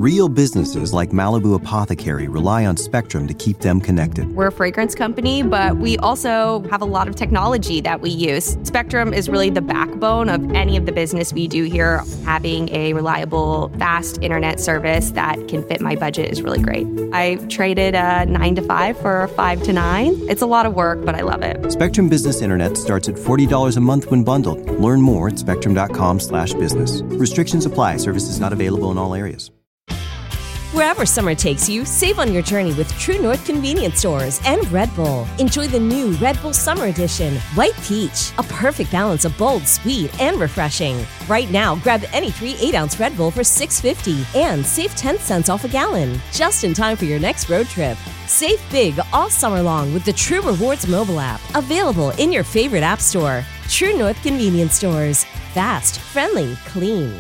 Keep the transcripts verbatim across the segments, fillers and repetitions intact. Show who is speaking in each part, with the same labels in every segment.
Speaker 1: Real businesses like Malibu Apothecary rely on Spectrum to keep them connected.
Speaker 2: We're a fragrance company, but we also have a lot of technology that we use. Spectrum is really the backbone of any of the business we do here. Having a reliable, fast internet service that can fit my budget is really great. I traded a nine to five for a five to nine. It's a lot of work, but I love it.
Speaker 1: Spectrum Business Internet starts at forty dollars a month when bundled. Learn more at spectrum.com slash business. Restrictions apply. Services not available in all areas.
Speaker 3: Wherever summer takes you, save on your journey with True North convenience stores and Red Bull. Enjoy the new Red Bull Summer Edition, White Peach, a perfect balance of bold, sweet, and refreshing. Right now, grab any three eight-ounce Red Bull for six dollars and fifty cents and save ten cents off a gallon, just in time for your next road trip. Save big all summer long with the True Rewards mobile app, available in your favorite app store. True North convenience stores. Fast, friendly, clean.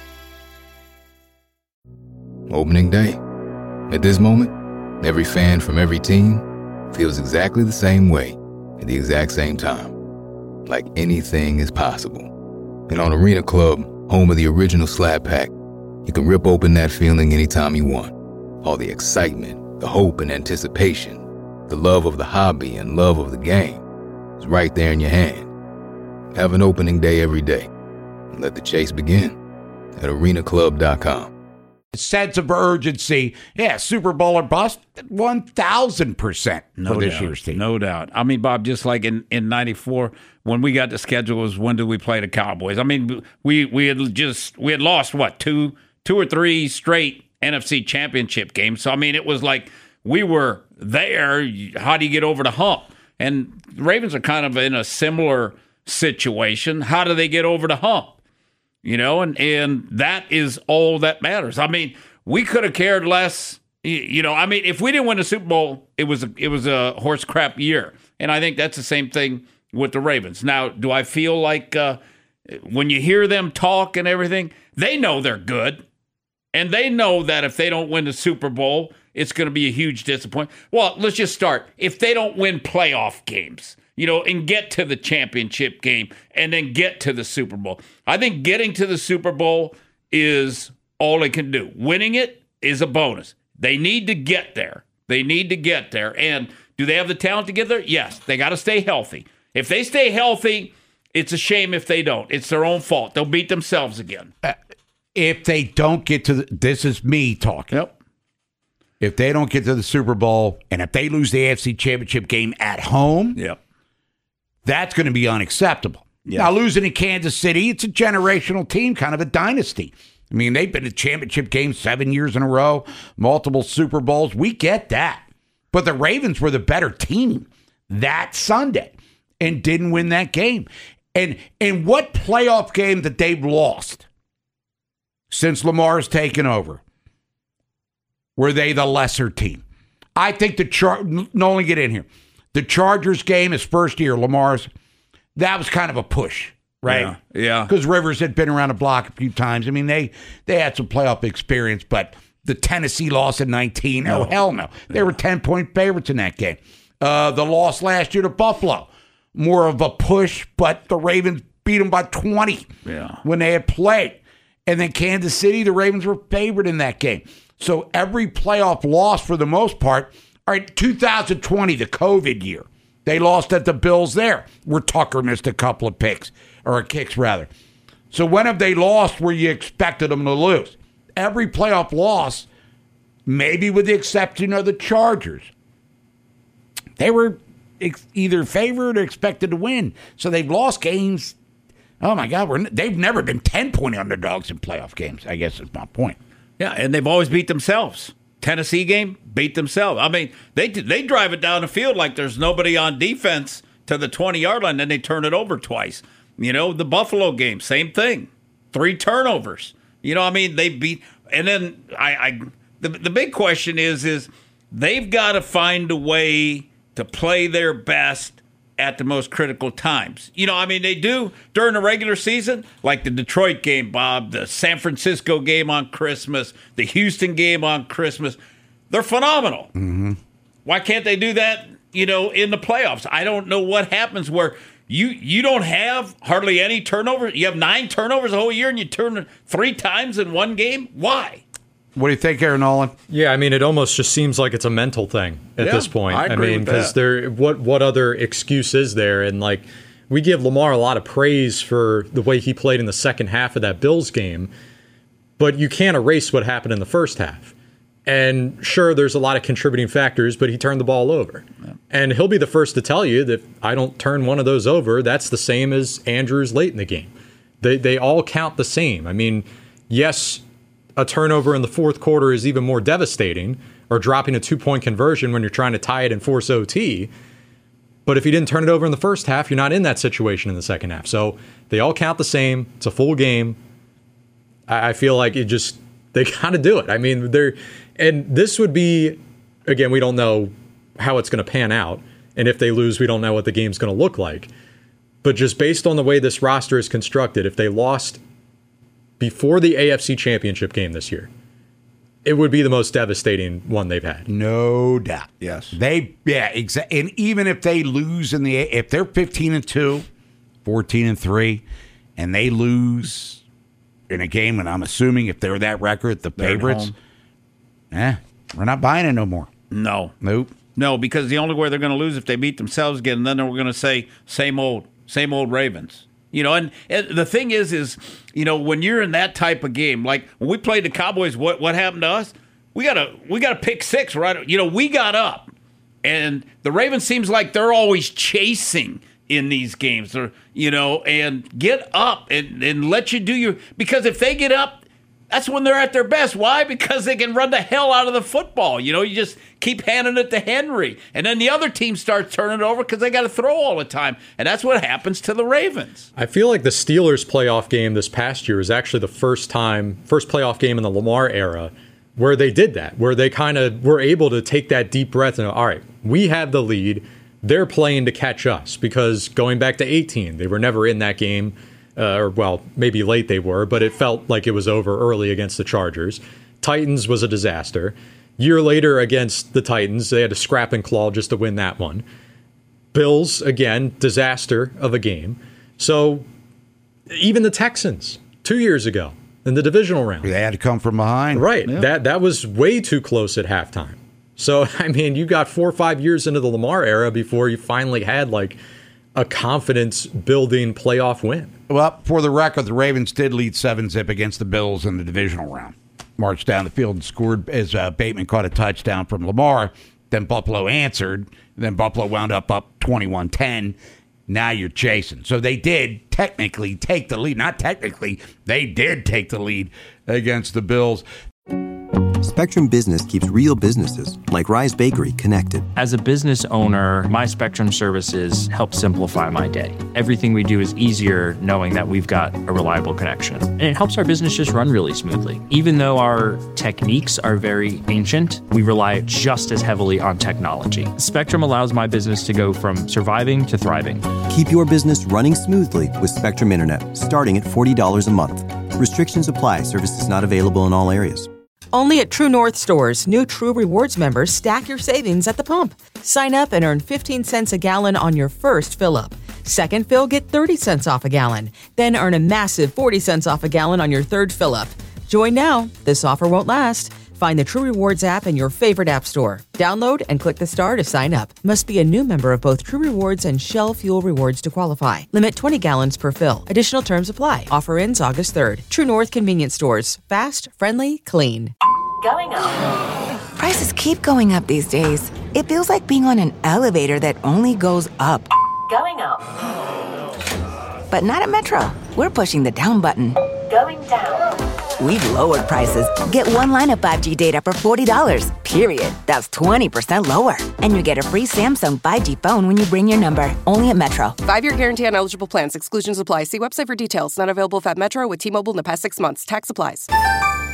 Speaker 4: Opening day. At this moment, every fan from every team feels exactly the same way at the exact same time. Like anything is possible. And on Arena Club, home of the original Slab Pack, you can rip open that feeling anytime you want. All the excitement, the hope and anticipation, the love of the hobby and love of the game is right there in your hand. Have an opening day every day. And let the chase begin at arena club dot com.
Speaker 5: Sense of urgency. Yeah, Super Bowl or bust, one thousand percent
Speaker 6: no
Speaker 5: for this
Speaker 6: doubt,
Speaker 5: year's team.
Speaker 6: No doubt. I mean, Bob, just like in, in ninety-four, when we got the schedule was when did we play the Cowboys? I mean, we we had just, we had lost, what, two two or three straight N F C championship games. So, I mean, it was like we were there. How do you get over the hump? And the Ravens are kind of in a similar situation. How do they get over the hump? You know, and, and that is all that matters. I mean, we could have cared less. You know, I mean, if we didn't win the Super Bowl, it was a, it was a horse crap year. And I think that's the same thing with the Ravens. Now, do I feel like uh, when you hear them talk and everything, they know they're good. And they know that if they don't win the Super Bowl, it's going to be a huge disappointment. Well, let's just start. If they don't win playoff games, you know, and get to the championship game and then get to the Super Bowl. I think getting to the Super Bowl is all they can do. Winning it is a bonus. They need to get there. They need to get there. And do they have the talent to get there? Yes. They got to stay healthy. If they stay healthy, it's a shame if they don't. It's their own fault. They'll beat themselves again.
Speaker 5: Uh, if they don't get to the, this is me talking.
Speaker 6: Yep.
Speaker 5: If they don't get to the Super Bowl and if they lose the A F C Championship game at home,
Speaker 6: yep.
Speaker 5: That's going to be unacceptable. Yeah. Now, losing in Kansas City, it's a generational team, kind of a dynasty. I mean, they've been to championship games seven years in a row, multiple Super Bowls. We get that. But the Ravens were the better team that Sunday and didn't win that game. And, and what playoff game that they've lost since Lamar's taken over? Were they the lesser team? I think the Char- Nolan, get in here. The Chargers game, his first year, Lamar's, that was kind of a push, right?
Speaker 6: Yeah.
Speaker 5: Because Rivers had been around the block a few times. I mean, they they had some playoff experience, but the Tennessee loss in nineteen, no. oh, hell no. They yeah. were ten-point favorites in that game. Uh, the loss last year to Buffalo, more of a push, but the Ravens beat them by twenty
Speaker 6: yeah.
Speaker 5: when they had played. And then Kansas City, the Ravens were favored in that game. So every playoff loss, for the most part, all right, two thousand twenty, the COVID year, they lost at the Bills there, where Tucker missed a couple of picks, or kicks rather. So when have they lost where you expected them to lose? Every playoff loss, maybe with the exception of the Chargers, they were ex- either favored or expected to win. So they've lost games. Oh, my God, we're, they've never been ten-point underdogs in playoff games, I guess is my point.
Speaker 6: Yeah, and they've always beat themselves. Tennessee game, beat themselves. I mean, they they drive it down the field like there's nobody on defense to the twenty-yard line, then they turn it over twice. You know, the Buffalo game, same thing. Three turnovers. You know, I mean, they beat – and then I, I the, the big question is, is they've got to find a way to play their best at the most critical times. You know, I mean, they do during the regular season, like the Detroit game, Bob, the San Francisco game on Christmas, the Houston game on Christmas. They're phenomenal.
Speaker 5: Mm-hmm.
Speaker 6: Why can't they do that, you know, in the playoffs? I don't know what happens where you you don't have hardly any turnovers. You have nine turnovers the whole year and you turn three times in one game. Why?
Speaker 5: What do you think, Aaron Nolan?
Speaker 7: Yeah, I mean, it almost just seems like it's a mental thing at
Speaker 6: yeah,
Speaker 7: this point.
Speaker 6: I, agree
Speaker 7: I mean, because there, what what other excuse is there? And like, we give Lamar a lot of praise for the way he played in the second half of that Bills game, but you can't erase what happened in the first half. And sure, there's a lot of contributing factors, but he turned the ball over. Yeah. And he'll be the first to tell you that I don't turn one of those over, that's the same as Andrews late in the game. They they all count the same. I mean, yes, a turnover in the fourth quarter is even more devastating, or dropping a two-point conversion when you're trying to tie it and force O T. But if you didn't turn it over in the first half, you're not in that situation in the second half. So they all count the same. It's a full game. I feel like it just, they got to do it. I mean, they're, and this would be, again, we don't know how it's going to pan out. And if they lose, we don't know what the game's going to look like. But just based on the way this roster is constructed, if they lost before the A F C Championship game this year, it would be the most devastating one they've had.
Speaker 5: No doubt.
Speaker 6: Yes.
Speaker 5: They, yeah, exactly. And even if they lose in the, if they're fifteen and two, fourteen and three, and they lose in a game, and I'm assuming if they're that record, the they're favorites, eh, we're not buying it no more.
Speaker 6: No.
Speaker 5: Nope.
Speaker 6: No, because the only way they're going to lose if they beat themselves again, and then we're going to say, same old, same old Ravens. You know, and, and the thing is, is, you know, when you're in that type of game, like when we played the Cowboys, what what happened to us? We got a we got a pick six, right? You know, we got up, and the Ravens seems like they're always chasing in these games, or you know, and get up and, and let you do your, because if they get up, that's when they're at their best. Why? Because they can run the hell out of the football. You know, you just keep handing it to Henry. And then the other team starts turning it over because they got to throw all the time. And that's what happens to the Ravens.
Speaker 7: I feel like the Steelers playoff game this past year is actually the first time, first playoff game in the Lamar era where they did that, where they kind of were able to take that deep breath and, all right, we have the lead. They're playing to catch us, because going back to eighteen, they were never in that game. Uh, or, well, maybe late they were, but it felt like it was over early against the Chargers. Titans was a disaster. Year later against the Titans, they had to scrap and claw just to win that one. Bills, again, disaster of a game. So even the Texans, two years ago in the divisional round.
Speaker 5: They had to come from behind.
Speaker 7: Right.
Speaker 5: Yeah.
Speaker 7: That, that was way too close at halftime. So, I mean, you got four or five years into the Lamar era before you finally had, like, a confidence-building playoff win.
Speaker 5: Well, for the record, the Ravens did lead seven zip against the Bills in the divisional round. Marched down the field and scored as uh, Bateman caught a touchdown from Lamar. Then Buffalo answered. Then Buffalo wound up up twenty-one ten. Now you're chasing. So they did technically take the lead. Not technically. They did take the lead against the Bills.
Speaker 1: Spectrum Business keeps real businesses, like Rise Bakery, connected.
Speaker 8: As a business owner, my Spectrum services help simplify my day. Everything we do is easier knowing that we've got a reliable connection. And it helps our business just run really smoothly. Even though our techniques are very ancient, we rely just as heavily on technology. Spectrum allows my business to go from surviving to thriving.
Speaker 1: Keep your business running smoothly with Spectrum Internet, starting at forty dollars a month. Restrictions apply. Services not available in all areas.
Speaker 9: Only at True North stores, new True Rewards members stack your savings at the pump. Sign up and earn fifteen cents a gallon on your first fill-up. Second fill, get thirty cents off a gallon. Then earn a massive forty cents off a gallon on your third fill-up. Join now. This offer won't last. Find the True Rewards app in your favorite app store. Download and click the star to sign up. Must be a new member of both True Rewards and Shell Fuel Rewards to qualify. Limit twenty gallons per fill. Additional terms apply. Offer ends August third. True North Convenience Stores. Fast, friendly, clean.
Speaker 10: Going up. Prices keep going up these days. It feels like being on an elevator that only goes up. Going up. But not at Metro. We're pushing the down button. Going down. We've lowered prices. Get one line of five G data for forty dollars, period. That's twenty percent lower. And you get a free Samsung five G phone when you bring your number. Only at Metro.
Speaker 11: Five-year guarantee on eligible plans. Exclusions apply. See website for details. Not available if at Metro with T-Mobile in the past six months. Tax applies.